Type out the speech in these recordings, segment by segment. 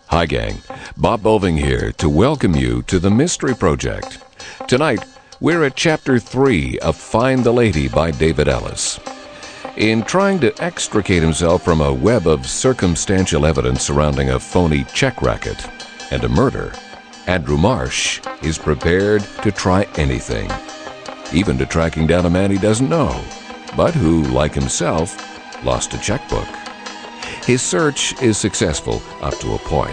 Hi, gang. Bob Boving here to welcome you to the Mystery Project. Tonight, we're at Chapter 3 of Find the Lady by David Ellis. In trying to extricate himself from a web of circumstantial evidence surrounding a phony check racket and a murder, Andrew Marsh is prepared to try anything, even to tracking down a man he doesn't know, but who, like himself, lost a checkbook. His search is successful up to a point.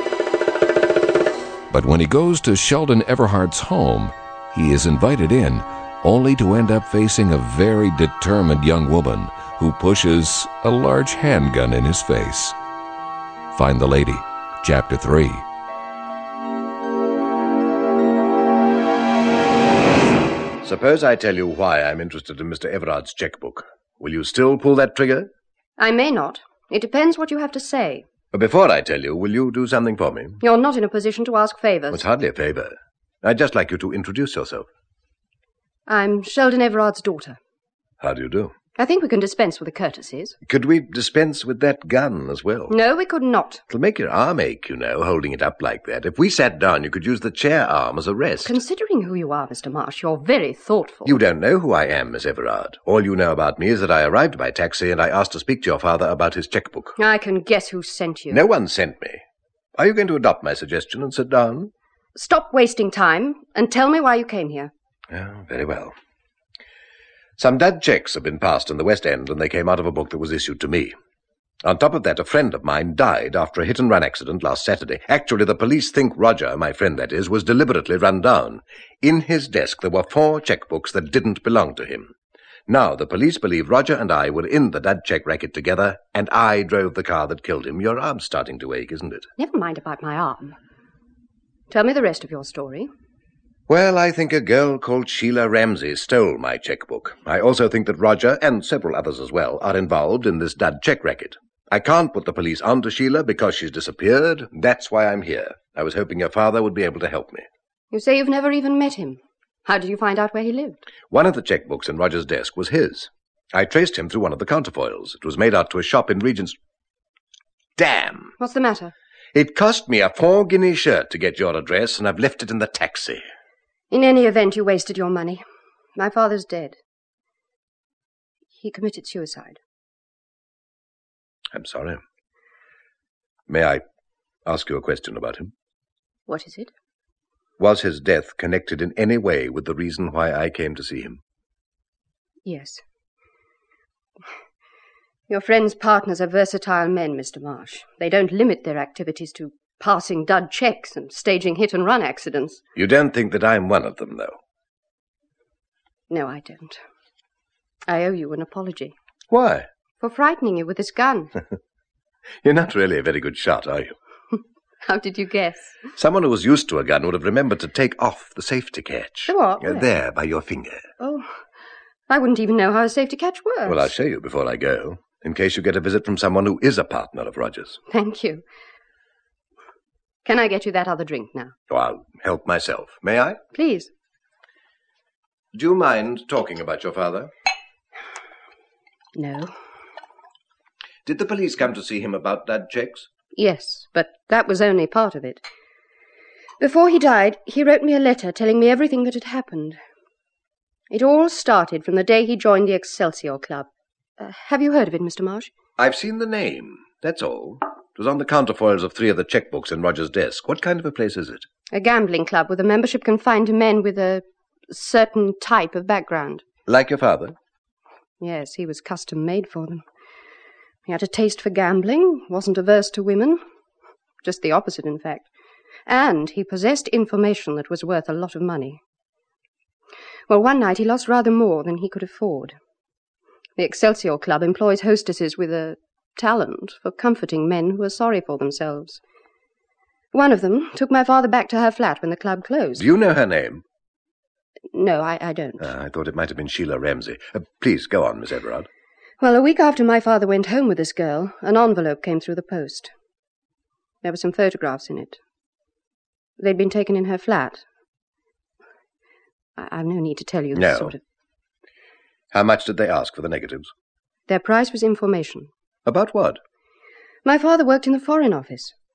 But when he goes to Sheldon Everhart's home, he is invited in, only to end up facing a very determined young woman who pushes a large handgun in his face. Find the Lady, Chapter 3. Suppose I tell you why I'm interested in Mr. Everard's checkbook. Will you still pull that trigger? I may not. It depends what you have to say. But before I tell you, will you do something for me? You're not in a position to ask favors. It's hardly a favor. I'd just like you to introduce yourself. I'm Sheldon Everard's daughter. How do you do? I think we can dispense with the courtesies. Could we dispense with that gun as well? No, we could not. It'll make your arm ache, you know, holding it up like that. If we sat down, you could use the chair arm as a rest. Considering who you are, Mr. Marsh, you're very thoughtful. You don't know who I am, Miss Everard. All you know about me is that I arrived by taxi and I asked to speak to your father about his checkbook. I can guess who sent you. No one sent me. Are you going to adopt my suggestion and sit down? Stop wasting time and tell me why you came here. Oh, very well. Some dud checks have been passed in the West End, and they came out of a book that was issued to me. On top of that, a friend of mine died after a hit-and-run accident last Saturday. Actually, the police think Roger, my friend that is, was deliberately run down. In his desk there were 4 checkbooks that didn't belong to him. Now, the police believe Roger and I were in the dud check racket together, and I drove the car that killed him. Your arm's starting to ache, isn't it? Never mind about my arm. Tell me the rest of your story. Well, I think a girl called Sheila Ramsey stole my checkbook. I also think that Roger, and several others as well, are involved in this dud check racket. I can't put the police onto Sheila because she's disappeared. That's why I'm here. I was hoping your father would be able to help me. You say you've never even met him. How did you find out where he lived? One of the checkbooks in Roger's desk was his. I traced him through one of the counterfoils. It was made out to a shop in Regent's... Damn! What's the matter? It cost me a 4-guinea shirt to get your address, and I've left it in the taxi. In any event, you wasted your money. My father's dead. He committed suicide. I'm sorry. May I ask you a question about him? What is it? Was his death connected in any way with the reason why I came to see him? Yes. Your friend's partners are versatile men, Mr. Marsh. They don't limit their activities to passing dud checks and staging hit-and-run accidents. You don't think that I'm one of them, though? No, I don't. I owe you an apology. Why? For frightening you with this gun. You're not really a very good shot, are you? How did you guess? Someone who was used to a gun would have remembered to take off the safety catch. The what? There, by your finger. Oh, I wouldn't even know how a safety catch works. Well, I'll show you before I go, in case you get a visit from someone who is a partner of Roger's. Thank you. Can I get you that other drink now? Oh, I'll help myself. May I? Please. Do you mind talking about your father? No. Did the police come to see him about dud checks? Yes, but that was only part of it. Before he died, he wrote me a letter telling me everything that had happened. It all started from the day he joined the Excelsior Club. Have you heard of it, Mr. Marsh? I've seen the name, that's all. It was on the counterfoils of 3 of the checkbooks in Roger's desk. What kind of a place is it? A gambling club with a membership confined to men with a certain type of background. Like your father? Yes, he was custom-made for them. He had a taste for gambling, wasn't averse to women. Just the opposite, in fact. And he possessed information that was worth a lot of money. Well, one night he lost rather more than he could afford. The Excelsior Club employs hostesses with a talent for comforting men who are sorry for themselves. One of them took my father back to her flat when the club closed. Do you know her name? No, I don't. I thought it might have been Sheila Ramsey. Please, go on, Miss Everard. Well, a week after my father went home with this girl, an envelope came through the post. There were some photographs in it. They'd been taken in her flat. I've no need to tell you this sort of... How much did they ask for the negatives? Their price was information. About what? My father worked in the Foreign Office.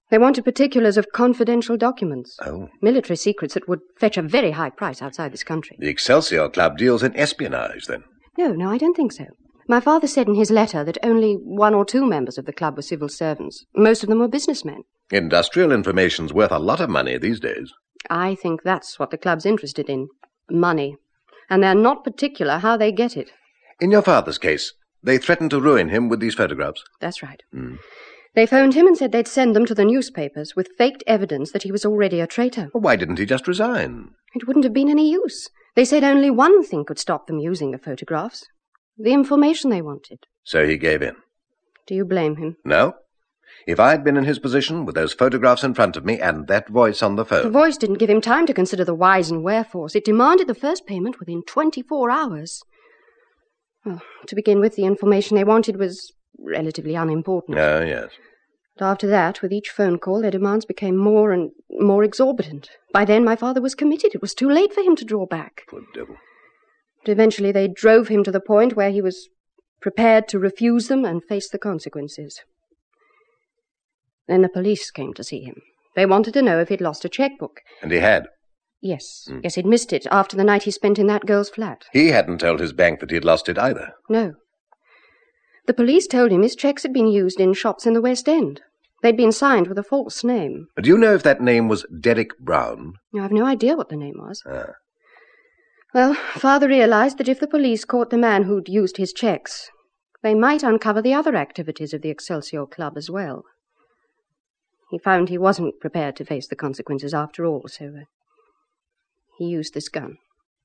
They wanted particulars of confidential documents. Oh. Military secrets that would fetch a very high price outside this country. The Excelsior Club deals in espionage, then? No, I don't think so. My father said in his letter that only 1 or 2 members of the club were civil servants. Most of them were businessmen. Industrial information's worth a lot of money these days. I think that's what the club's interested in. Money. And they're not particular how they get it. In your father's case, they threatened to ruin him with these photographs? That's right. Mm. They phoned him and said they'd send them to the newspapers with faked evidence that he was already a traitor. Well, why didn't he just resign? It wouldn't have been any use. They said only one thing could stop them using the photographs. The information they wanted. So he gave in? Do you blame him? No. If I'd been in his position with those photographs in front of me and that voice on the phone... The voice didn't give him time to consider the whys and wherefores. It demanded the first payment within 24 hours. Well, to begin with, the information they wanted was relatively unimportant. Oh, yes. But after that, with each phone call, their demands became more and more exorbitant. By then, my father was committed. It was too late for him to draw back. Poor devil. But eventually they drove him to the point where he was prepared to refuse them and face the consequences. Then the police came to see him. They wanted to know if he'd lost a checkbook. And he had? Yes. Yes, he'd missed it after the night he spent in that girl's flat. He hadn't told his bank that he'd lost it either. No. The police told him his checks had been used in shops in the West End. They'd been signed with a false name. Do you know if that name was Derek Brown? I've no idea what the name was. Ah. Well, Father realized that if the police caught the man who'd used his checks, they might uncover the other activities of the Excelsior Club as well. He found he wasn't prepared to face the consequences after all, so he used this gun.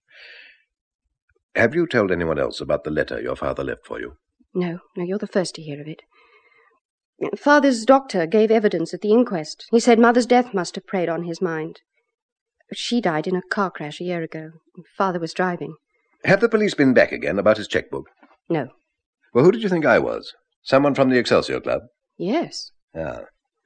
Have you told anyone else about the letter your father left for you? No, you're the first to hear of it. Father's doctor gave evidence at the inquest. He said Mother's death must have preyed on his mind. She died in a car crash a year ago. Father was driving. Have the police been back again about his checkbook? No. Well, who did you think I was? Someone from the Excelsior Club? Yes. Ah.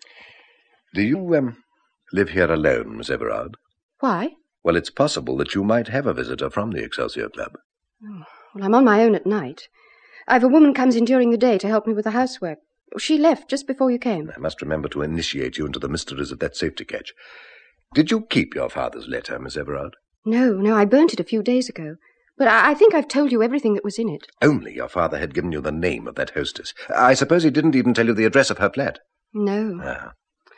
Do you, live here alone, Miss Everard? Why? Well, it's possible that you might have a visitor from the Excelsior Club. Oh, well, I'm on my own at night. I've a woman comes in during the day to help me with the housework. She left just before you came. I must remember to initiate you into the mysteries of that safety catch. Did you keep your father's letter, Miss Everard? No, I burnt it a few days ago. But I think I've told you everything that was in it. Only your father had given you the name of that hostess. I suppose he didn't even tell you the address of her flat? No. Ah.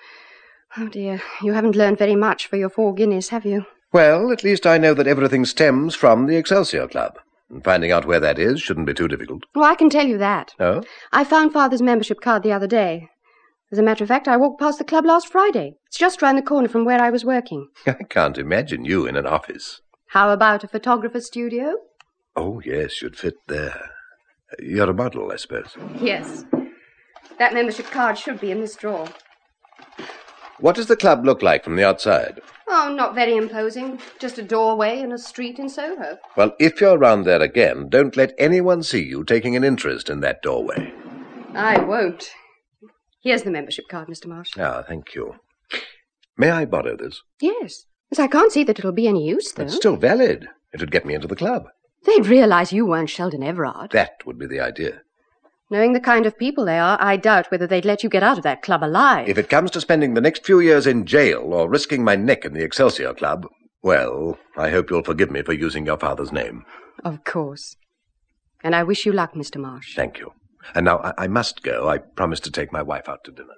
Oh, dear. You haven't learned very much for your 4 guineas, have you? Well, at least I know that everything stems from the Excelsior Club. And finding out where that is shouldn't be too difficult. Oh, I can tell you that. Oh? I found Father's membership card the other day. As a matter of fact, I walked past the club last Friday. It's just round the corner from where I was working. I can't imagine you in an office. How about a photographer's studio? Oh, yes, you'd fit there. You're a model, I suppose. Yes. That membership card should be in this drawer. What does the club look like from the outside? Oh, not very imposing. Just a doorway in a street in Soho. Well, if you're round there again, don't let anyone see you taking an interest in that doorway. I won't. Here's the membership card, Mr. Marsh. Ah, thank you. May I borrow this? Yes. Yes, I can't see that it'll be any use, though. It's still valid. It would get me into the club. They'd realize you weren't Sheldon Everard. That would be the idea. Knowing the kind of people they are, I doubt whether they'd let you get out of that club alive. If it comes to spending the next few years in jail or risking my neck in the Excelsior Club, well, I hope you'll forgive me for using your father's name. Of course. And I wish you luck, Mr. Marsh. Thank you. And now I must go. I promised to take my wife out to dinner.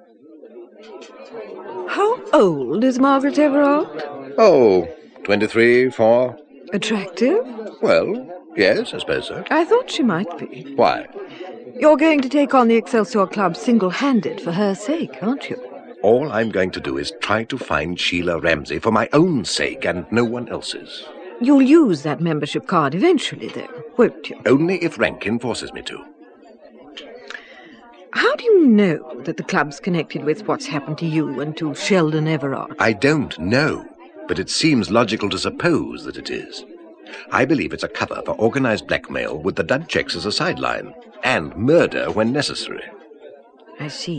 How old is Margaret Everard? Oh, 23, 4. Attractive? Well, yes, I suppose so. I thought she might be. Why? You're going to take on the Excelsior Club single-handed for her sake, aren't you? All I'm going to do is try to find Sheila Ramsay for my own sake and no one else's. You'll use that membership card eventually, though, won't you? Only if Rankin forces me to. How do you know that the club's connected with what's happened to you and to Sheldon Everard? I don't know, but it seems logical to suppose that it is. I believe it's a cover for organized blackmail with the dud checks as a sideline, and murder when necessary. I see.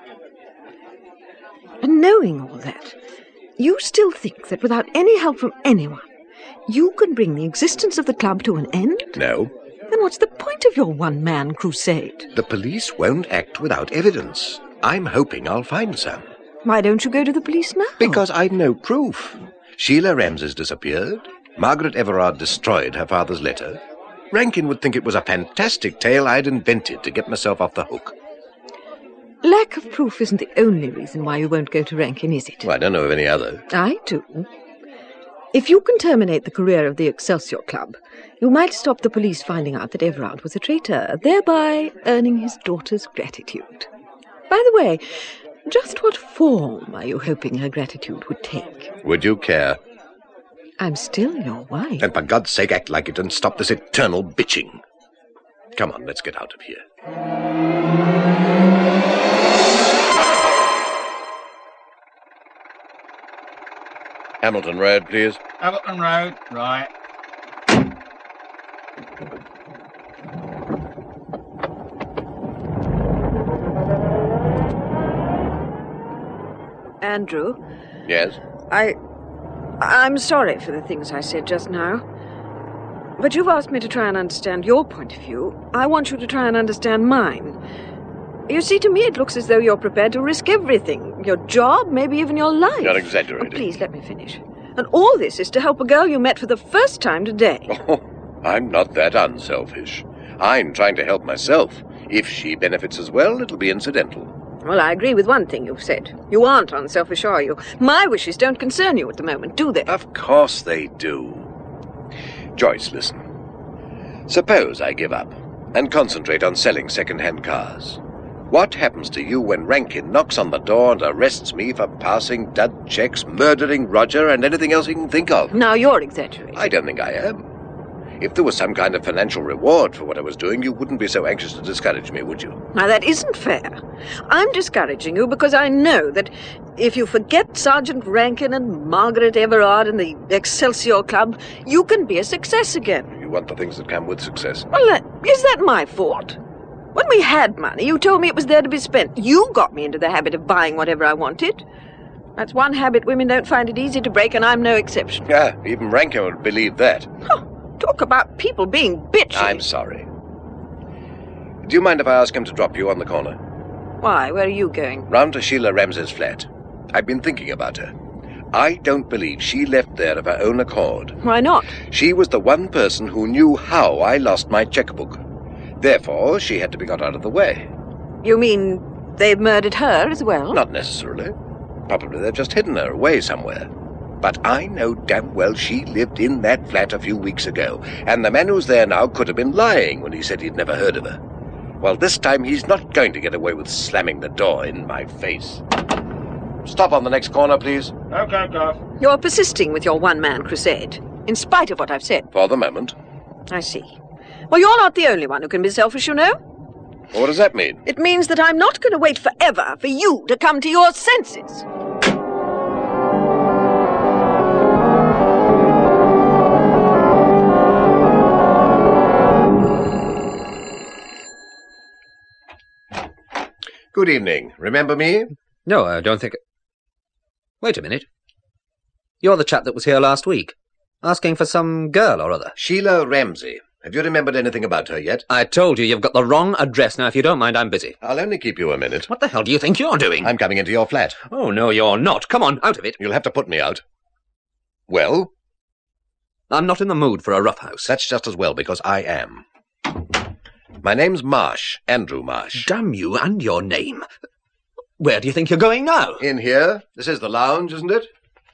And knowing all that, you still think that without any help from anyone, you can bring the existence of the club to an end? No. Then what's the point of your one-man crusade? The police won't act without evidence. I'm hoping I'll find some. Why don't you go to the police now? Because I've no proof. Sheila Ramsey's disappeared. Margaret Everard destroyed her father's letter. Rankin would think it was a fantastic tale I'd invented to get myself off the hook. Lack of proof isn't the only reason why you won't go to Rankin, is it? Well, I don't know of any other. I do. If you can terminate the career of the Excelsior Club, you might stop the police finding out that Everard was a traitor, thereby earning his daughter's gratitude. By the way, just what form are you hoping her gratitude would take? Would you care? I'm still your wife. And for God's sake, act like it and stop this eternal bitching. Come on, let's get out of here. Hamilton Road, please. Hamilton Road, right. Andrew? Yes? I'm sorry for the things I said just now. But you've asked me to try and understand your point of view. I want you to try and understand mine. You see, to me it looks as though you're prepared to risk everything. Your job, maybe even your life. You're exaggerating. Oh, please, let me finish. And all this is to help a girl you met for the first time today. Oh, I'm not that unselfish. I'm trying to help myself. If she benefits as well, it'll be incidental. Well, I agree with one thing you've said. You aren't unselfish, are you? My wishes don't concern you at the moment, do they? Of course they do. Joyce, listen. Suppose I give up and concentrate on selling second-hand cars. What happens to you when Rankin knocks on the door and arrests me for passing dud checks, murdering Roger, and anything else he can think of? Now you're exaggerating. I don't think I am. If there was some kind of financial reward for what I was doing, you wouldn't be so anxious to discourage me, would you? Now that isn't fair. I'm discouraging you because I know that if you forget Sergeant Rankin and Margaret Everard and the Excelsior Club, you can be a success again. You want the things that come with success. Well, is that my fault? When we had money, you told me it was there to be spent. You got me into the habit of buying whatever I wanted. That's one habit women don't find it easy to break, and I'm no exception. Yeah, even Rankin would believe that. Talk about people being bitchy. I'm sorry. Do you mind if I ask him to drop you on the corner? Why? Where are you going? Round to Sheila Ramsey's flat. I've been thinking about her. I don't believe she left there of her own accord. Why not? She was the one person who knew how I lost my checkbook. Therefore, she had to be got out of the way. You mean they've murdered her as well? Not necessarily. Probably they've just hidden her away somewhere. But I know damn well she lived in that flat a few weeks ago, and the man who's there now could have been lying when he said he'd never heard of her. Well, this time he's not going to get away with slamming the door in my face. Stop on the next corner, please. Okay, Goff. You're persisting with your one-man crusade, in spite of what I've said. For the moment. I see. Well, you're not the only one who can be selfish, you know. What does that mean? It means that I'm not going to wait forever for you to come to your senses. Good evening. Remember me? No, I don't think... Wait a minute. You're the chap that was here last week, asking for some girl or other. Sheila Ramsey. Have you remembered anything about her yet? I told you you've got the wrong address. Now, if you don't mind, I'm busy. I'll only keep you a minute. What the hell do you think you're doing? I'm coming into your flat. Oh, no, you're not. Come on, out of it. You'll have to put me out. Well? I'm not in the mood for a roughhouse. That's just as well, because I am. My name's Marsh, Andrew Marsh. Damn you and your name. Where do you think you're going now? In here. This is the lounge, isn't it?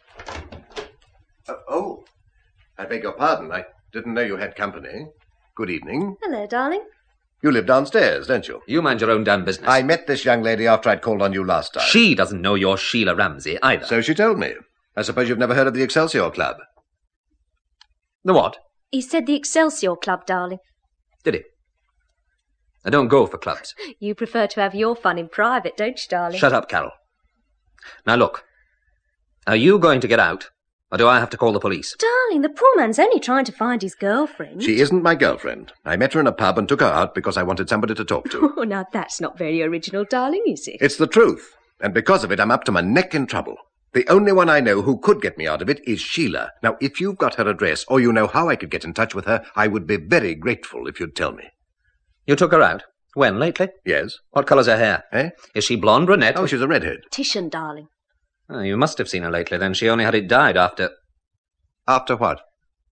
Oh, I beg your pardon. I didn't know you had company. Good evening. Hello, darling. You live downstairs, don't you? You mind your own damn business. I met this young lady after I'd called on you last time. She doesn't know you're Sheila Ramsey either. So she told me. I suppose you've never heard of the Excelsior Club. The what? He said the Excelsior Club, darling. Did he? I don't go for clubs. You prefer to have your fun in private, don't you, darling? Shut up, Carol. Now look, are you going to get out, or do I have to call the police? Darling, the poor man's only trying to find his girlfriend. She isn't my girlfriend. I met her in a pub and took her out because I wanted somebody to talk to. Oh, now that's not very original, darling, is it? It's the truth. And because of it, I'm up to my neck in trouble. The only one I know who could get me out of it is Sheila. Now, if you've got her address, or you know how I could get in touch with her, I would be very grateful if you'd tell me. You took her out? When, lately? Yes. What colour's her hair? Eh? Is she blonde, brunette? Oh, she's a redhead. Titian, darling. Oh, you must have seen her lately, then. She only had it dyed after... After what?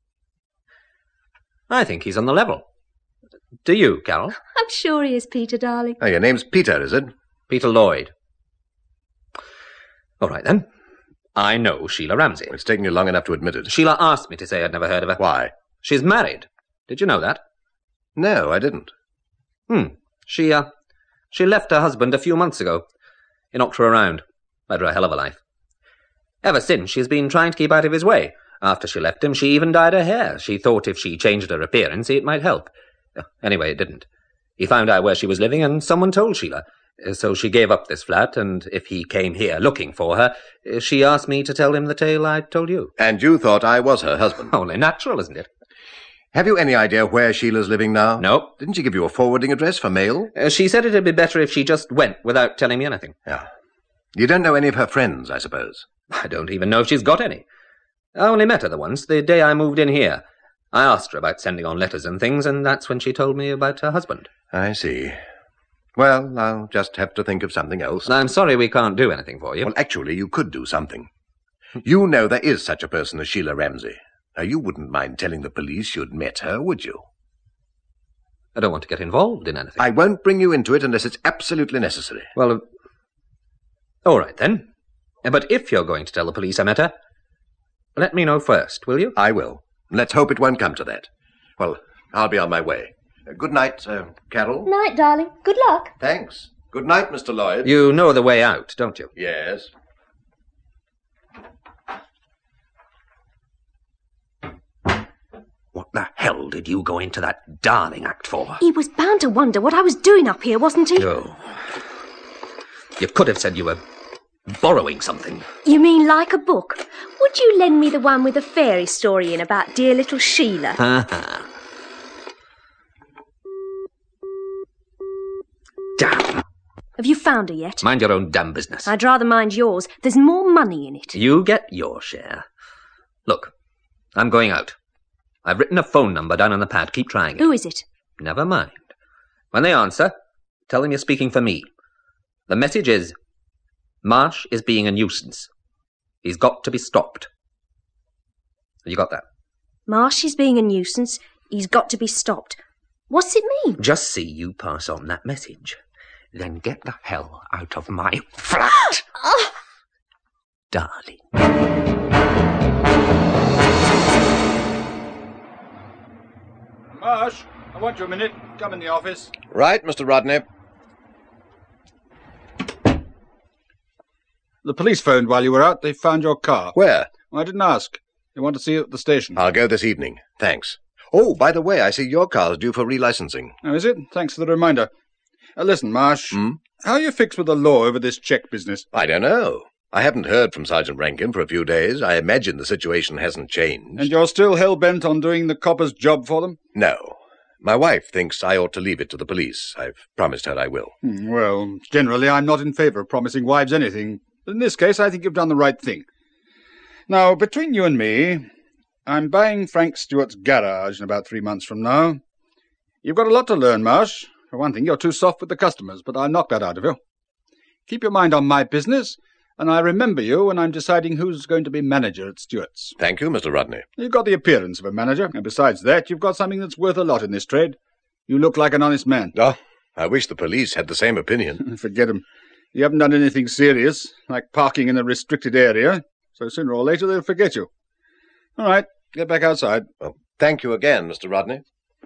I think he's on the level. Do you, Carol? I'm sure he is, Peter, darling. Oh, your name's Peter, is it? Peter Lloyd. All right, then. I know Sheila Ramsey. It's taken you long enough to admit it. Sheila asked me to say I'd never heard of her. Why? She's married. Did you know that? No, I didn't. She left her husband a few months ago. He knocked her around. Led her a hell of a life. Ever since, she's been trying to keep out of his way. After she left him, she even dyed her hair. She thought if she changed her appearance, it might help. Anyway, it didn't. He found out where she was living, and someone told Sheila. So she gave up this flat, and if he came here looking for her, she asked me to tell him the tale I told you. And you thought I was her husband? Only natural, isn't it? Have you any idea where Sheila's living now? No. Didn't she give you a forwarding address for mail? She said it'd be better if she just went without telling me anything. Yeah. You don't know any of her friends, I suppose? I don't even know if she's got any. I only met her once, the day I moved in here. I asked her about sending on letters and things, and that's when she told me about her husband. I see. Well, I'll just have to think of something else. I'm sorry we can't do anything for you. Well, actually, you could do something. You know there is such a person as Sheila Ramsey. Now, you wouldn't mind telling the police you'd met her, would you? I don't want to get involved in anything. I won't bring you into it unless it's absolutely necessary. Well, all right, then. But if you're going to tell the police I met her, let me know first, will you? I will. Let's hope it won't come to that. Well, I'll be on my way. Good night, Carol. Night, darling. Good luck. Thanks. Good night, Mr. Lloyd. You know the way out, don't you? Yes. What the hell did you go into that Darling act for? He was bound to wonder what I was doing up here, wasn't he? Oh. You could have said you were borrowing something. You mean like a book? Would you lend me the one with the fairy story in about dear little Sheila? Ha-ha. Damn. Have you found her yet? Mind your own damn business. I'd rather mind yours. There's more money in it. You get your share. Look, I'm going out. I've written a phone number down on the pad. Keep trying it. Who is it? Never mind. When they answer, tell them you're speaking for me. The message is, Marsh is being a nuisance. He's got to be stopped. You got that? Marsh is being a nuisance. He's got to be stopped. What's it mean? Just see you pass on that message. Then get the hell out of my flat. Oh. Darling. Marsh, I want you a minute. Come in the office. Right, Mr. Rodney. The police phoned while you were out. They found your car. Where? I didn't ask. They want to see you at the station. I'll go this evening. Thanks. Oh, by the way, I see your car's due for relicensing. Oh, is it? Thanks for the reminder. Listen, Marsh. How are you fixed with the law over this cheque business? I don't know. I haven't heard from Sergeant Rankin for a few days. I imagine the situation hasn't changed. And you're still hell-bent on doing the copper's job for them? No. My wife thinks I ought to leave it to the police. I've promised her I will. Well, generally I'm not in favour of promising wives anything. But in this case, I think you've done the right thing. Now, between you and me, I'm buying Frank Stewart's garage in about 3 months from now. You've got a lot to learn, Marsh. For one thing, you're too soft with the customers, but I'll knock that out of you. Keep your mind on my business, and I'll remember you when I'm deciding who's going to be manager at Stewart's. Thank you, Mr. Rodney. You've got the appearance of a manager, and besides that, you've got something that's worth a lot in this trade. You look like an honest man. Oh, I wish the police had the same opinion. Forget 'em. You haven't done anything serious, like parking in a restricted area, so sooner or later they'll forget you. All right, get back outside. Well, thank you again, Mr. Rodney.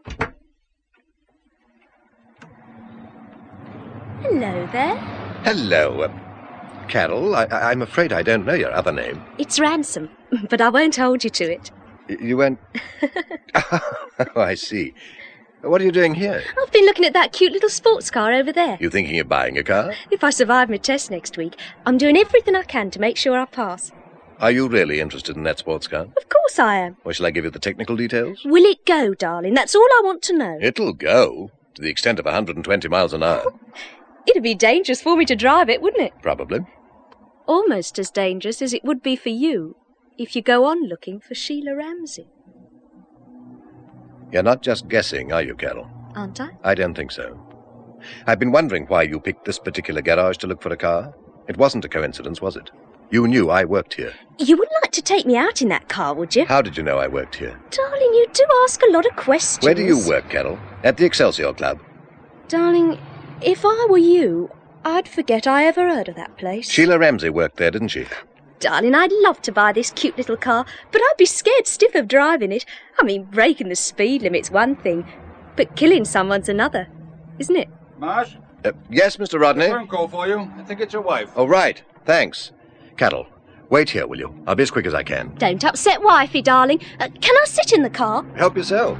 Hello there. Hello, Carol. I'm afraid I don't know your other name. It's Ransom, but I won't hold you to it. You went... Oh, I see. What are you doing here? I've been looking at that cute little sports car over there. You thinking of buying a car? If I survive my test next week, I'm doing everything I can to make sure I pass. Are you really interested in that sports car? Of course I am. Or shall I give you the technical details? Will it go, darling? That's all I want to know. It'll go, to the extent of 120 miles an hour. It'd be dangerous for me to drive it, wouldn't it? Probably. Almost as dangerous as it would be for you if you go on looking for Sheila Ramsey. You're not just guessing, are you, Carol? Aren't I? I don't think so. I've been wondering why you picked this particular garage to look for a car. It wasn't a coincidence, was it? You knew I worked here. You wouldn't like to take me out in that car, would you? How did you know I worked here? Darling, you do ask a lot of questions. Where do you work, Carol? At the Excelsior Club. Darling, if I were you, I'd forget I ever heard of that place. Sheila Ramsey worked there, didn't she? Darling, I'd love to buy this cute little car, but I'd be scared stiff of driving it. I mean, breaking the speed limit's one thing, but killing someone's another, isn't it? Marsh? Yes, Mr. Rodney? Phone call for you. I think it's your wife. Oh, right. Thanks. Carol, wait here, will you? I'll be as quick as I can. Don't upset wifey, darling. Can I sit in the car? Help yourself.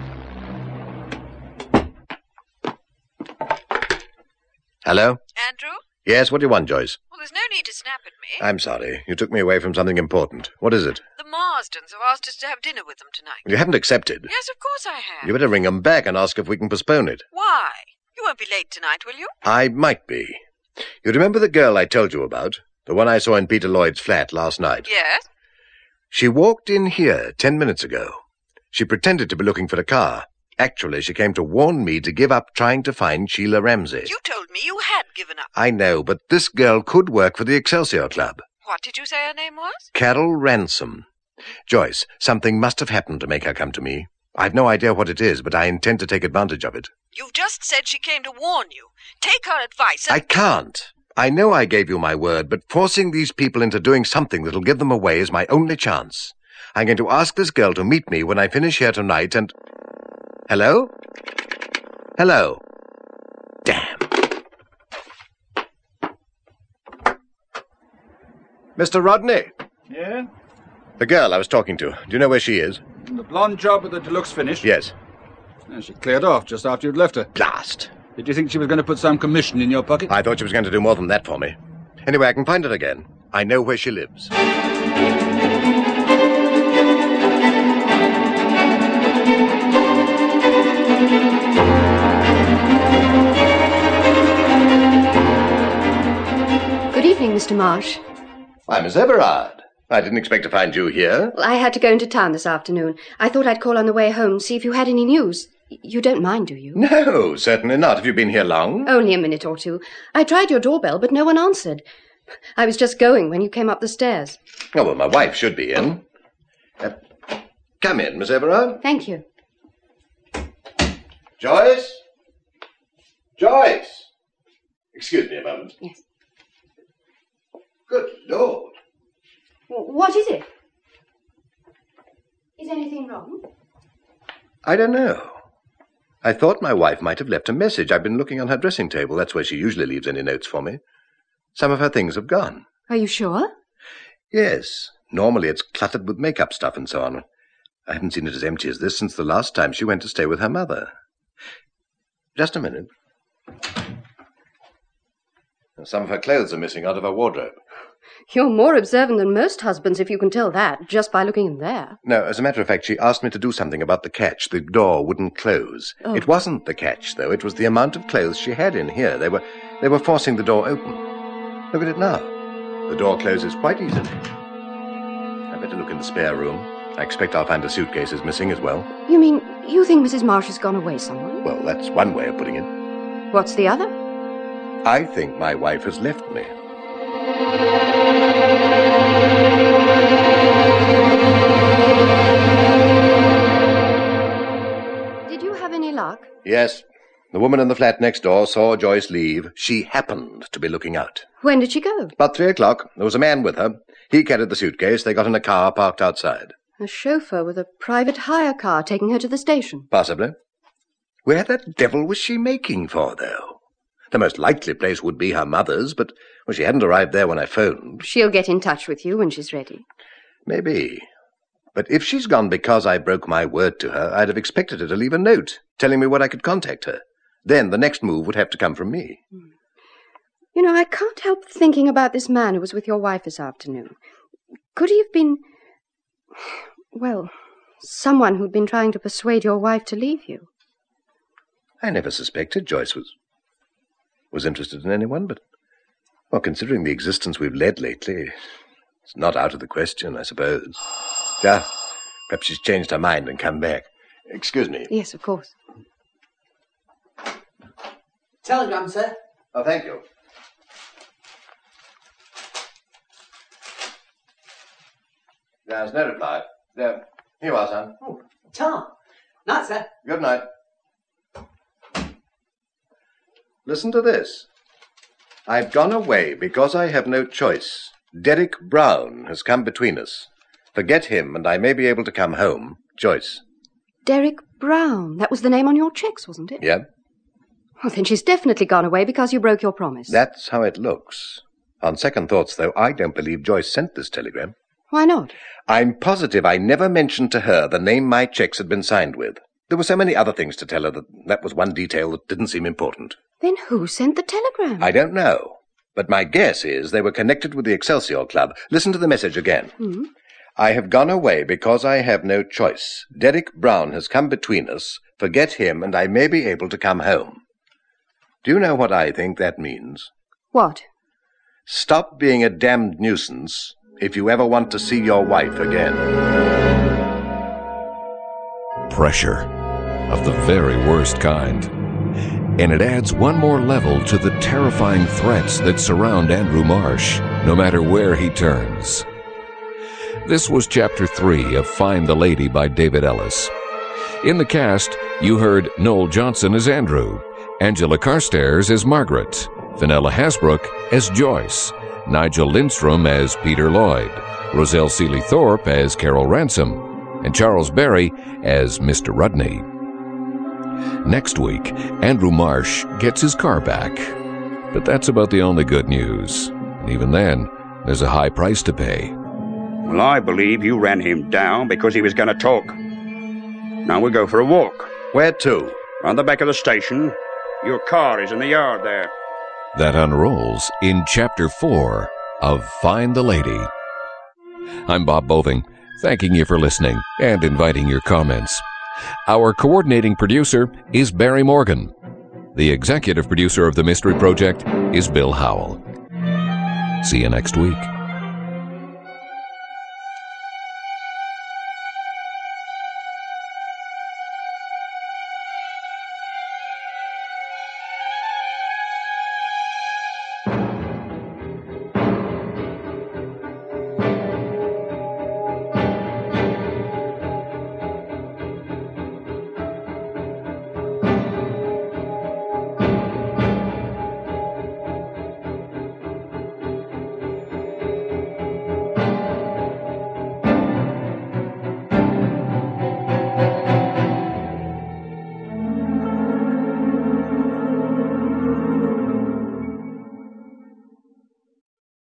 Hello? Andrew? Yes, what do you want, Joyce? Well, there's no need to snap at me. I'm sorry. You took me away from something important. What is it? The Marsdens have asked us to have dinner with them tonight. You haven't accepted. Yes, of course I have. You better ring them back and ask if we can postpone it. Why? You won't be late tonight, will you? I might be. You remember the girl I told you about? The one I saw in Peter Lloyd's flat last night? Yes. She walked in here 10 minutes ago. She pretended to be looking for a car. Actually, she came to warn me to give up trying to find Sheila Ramsey. You told me you had given up. I know, but this girl could work for the Excelsior Club. What did you say her name was? Carol Ransom. Joyce, something must have happened to make her come to me. I've no idea what it is, but I intend to take advantage of it. You've just said she came to warn you. Take her advice I can't. I know I gave you my word, but forcing these people into doing something that'll give them away is my only chance. I'm going to ask this girl to meet me when I finish here tonight and... Hello? Hello? Damn. Mr. Rodney? Yeah? The girl I was talking to. Do you know where she is? The blonde job with the deluxe finish? Yes. And she cleared off just after you'd left her. Blast. Did you think she was going to put some commission in your pocket? I thought she was going to do more than that for me. Anyway, I can find her again. I know where she lives. Good evening, Mr. Marsh. Why, Miss Everard. I didn't expect to find you here. Well, I had to go into town this afternoon. I thought I'd call on the way home, see if you had any news. You don't mind, do you? No, certainly not. Have you been here long? Only a minute or two. I tried your doorbell, but no one answered. I was just going when you came up the stairs. Oh, well, my wife should be in. Come in, Miss Everard. Thank you. Joyce? Joyce! Excuse me a moment. Yes. Good Lord. What is it? Is anything wrong? I don't know. I thought my wife might have left a message. I've been looking on her dressing table. That's where she usually leaves any notes for me. Some of her things have gone. Are you sure? Yes. Normally it's cluttered with makeup stuff and so on. I haven't seen it as empty as this since the last time she went to stay with her mother. Just a minute. Some of her clothes are missing out of her wardrobe. You're more observant than most husbands, if you can tell that, just by looking in there. No, as a matter of fact, she asked me to do something about the catch. The door wouldn't close. Oh. It wasn't the catch, though. It was the amount of clothes she had in here. They were forcing the door open. Look at it now. The door closes quite easily. I better look in the spare room. I expect I'll find a suitcase is missing as well. You mean, you think Mrs. Marsh has gone away somewhere? Well, that's one way of putting it. What's the other? I think my wife has left me. Did you have any luck? Yes. The woman in the flat next door saw Joyce leave. She happened to be looking out. When did she go? About 3 o'clock. There was a man with her. He carried the suitcase. They got in a car parked outside. A chauffeur with a private hire car taking her to the station. Possibly. Where the devil was she making for, though? The most likely place would be her mother's, but well, she hadn't arrived there when I phoned. She'll get in touch with you when she's ready. Maybe. But if she's gone because I broke my word to her, I'd have expected her to leave a note telling me when I could contact her. Then the next move would have to come from me. You know, I can't help thinking about this man who was with your wife this afternoon. Could he have been... well, someone who'd been trying to persuade your wife to leave you? I never suspected Joyce was interested in anyone, but, well, considering the existence we've led lately, it's not out of the question, I suppose. Yeah, perhaps she's changed her mind and come back. Excuse me. Yes, of course. Telegram, sir. Oh, thank you. There's no reply. There. Here you are, son. Oh, Tom. Night, sir. Good night. Listen to this. I've gone away because I have no choice. Derek Brown has come between us. Forget him, and I may be able to come home. Joyce. Derek Brown. That was the name on your checks, wasn't it? Yeah? Well, then she's definitely gone away because you broke your promise. That's how it looks. On second thoughts, though, I don't believe Joyce sent this telegram. Why not? I'm positive I never mentioned to her the name my checks had been signed with. There were so many other things to tell her that was one detail that didn't seem important. Then who sent the telegram? I don't know. But my guess is they were connected with the Excelsior Club. Listen to the message again. I have gone away because I have no choice. Derek Brown has come between us. Forget him, and I may be able to come home. Do you know what I think that means? What? Stop being a damned nuisance if you ever want to see your wife again. Pressure of the very worst kind. And it adds one more level to the terrifying threats that surround Andrew Marsh, no matter where he turns. This was Chapter 3 of Find the Lady by David Ellis. In the cast, you heard Noel Johnson as Andrew, Angela Carstairs as Margaret, Fenella Hasbrook as Joyce, Nigel Lindstrom as Peter Lloyd, Roselle Seeley-Thorpe as Carol Ransom, and Charles Berry as Mr. Rudney. Next week, Andrew Marsh gets his car back. But that's about the only good news. And even then, there's a high price to pay. Well, I believe you ran him down because he was going to talk. Now we'll go for a walk. Where to? On the back of the station. Your car is in the yard there. That unrolls in Chapter 4 of Find the Lady. I'm Bob Boving, thanking you for listening and inviting your comments. Our coordinating producer is Barry Morgan. The executive producer of the Mystery Project is Bill Howell. See you next week.